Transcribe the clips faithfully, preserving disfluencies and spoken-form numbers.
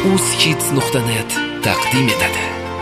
uzhits nuqta net taqdim etadi.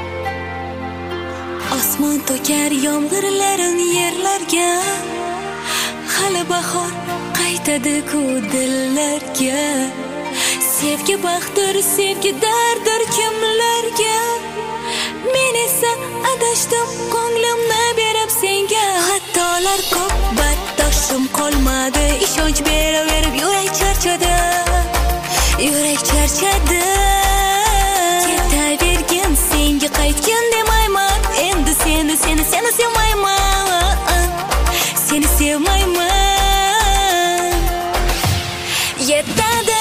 Osmon to'kar yomg'irlarin yerlarga, hali bahor qaytadi-ku dillarga. Sevgi baxtdir, sevgi dardir kimlarga. Men esa adashdim, ko'nglimni berib senga. Xatolar ko'p, bardoshim qolmadi, ishonch beraverib yurak charchadi. Yurak charchadi. Ketavergin, senga qaytgin demayman. Endi seni, seni, seni sevmayman. Seni sevmayman. Yetadi.